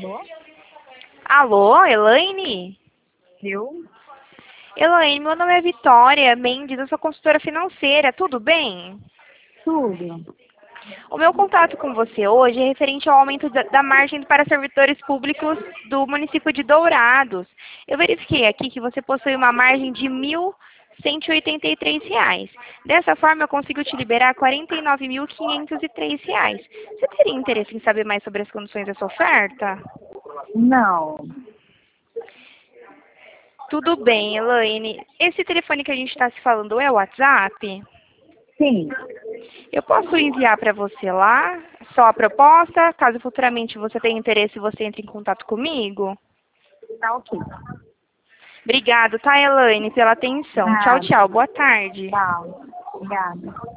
Alô? Alô, Elaine? Eu? Elaine, meu nome é Vitória Mendes, eu sou consultora financeira, tudo bem? Tudo. O meu contato com você hoje é referente ao aumento da margem para servidores públicos do município de Dourados. Eu verifiquei aqui que você possui uma margem de R$ 1.183. Dessa forma, eu consigo te liberar R$ 49.503. Você teria interesse em saber mais sobre as condições dessa oferta? Não. Tudo bem, Elaine. Esse telefone que a gente está se falando é o WhatsApp? Sim. Eu posso enviar para você lá só a proposta, caso futuramente você tenha interesse, você entre em contato comigo? Tá ok. Obrigado, tá, Elaine, pela atenção. Tchau, Nada. tchau. Boa tarde. Tchau. Obrigada.